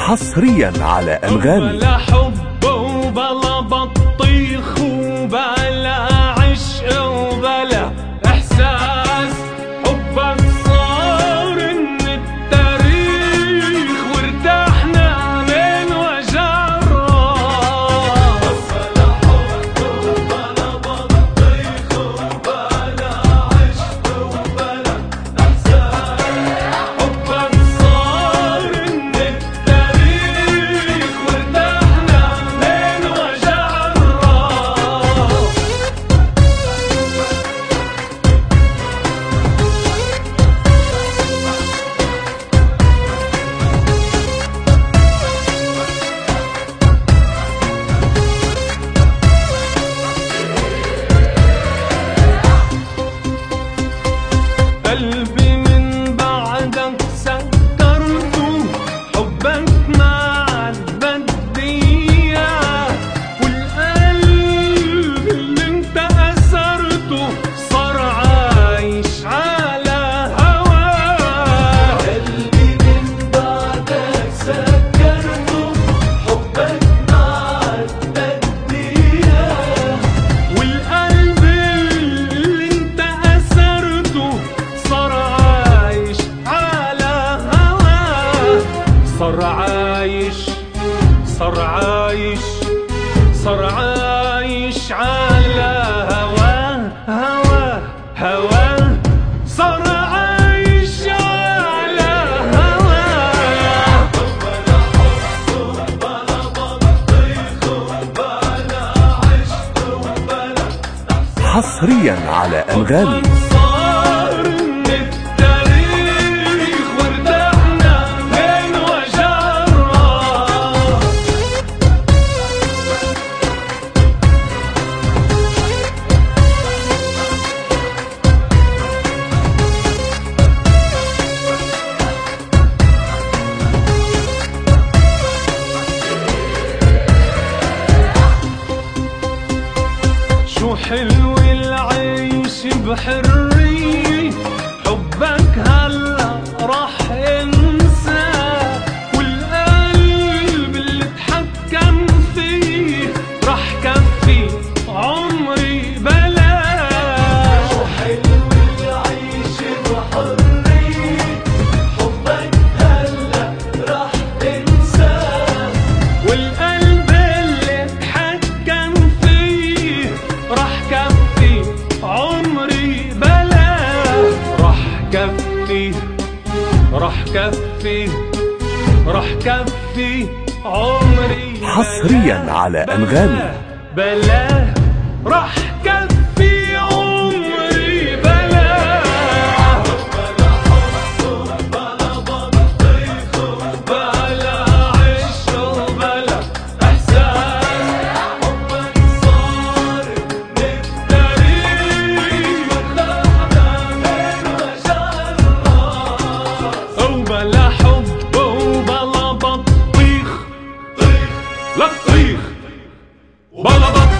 حصريا على أنغامي. بلا حب وبلا بطيخ وبلا عشق وبلا إحساس، حبك صار من التاريخ وارتحنا من وجع الراس. بلا حب وبلا بطيخ وبلا عشق وبلا إحساس، حبك صار من التاريخ وارتحنا من وجع الراس. قلبي من بعدك سكرته، حبك ما عاد بدي اياه، والقلب اللي انت أسرته صار عايش على هواه. قلبي من بعدك سكرته، حبك ما عاد بدي اياه، والقلب اللي انت أسرته صار عايش على هواه. صار عايش صار عايش صار عايش على هواه هواه هواه، صار عايش على هواه. بلا حب وبلا بطيخ وبلا عشق وبلا حصريا على أنغامي. صار من التاريخ وارتحنا من وجع الراس. شو حلو العيش بحرية، حبك هلا راح انساه، والقلب اللي اتحكم فيه راح كفي عمري بلاه. شو حلو العيش بحرية، حبك هلا راح انساه، والقلب اللي اتحكم فيه راح كفي عمري بلاه. راح كفي راح كفي راح كفي عمري حصريا على أنغامي. بلاه راح كفي عمري بلاه. بلا حب وبلا بطيخ وبلا عشق وبلا إحساس، حبك صار من التاريخ وارتحنا من وجع الراس. وبلا حب وبلا بطيخ لا طيخ وبلا بطيخ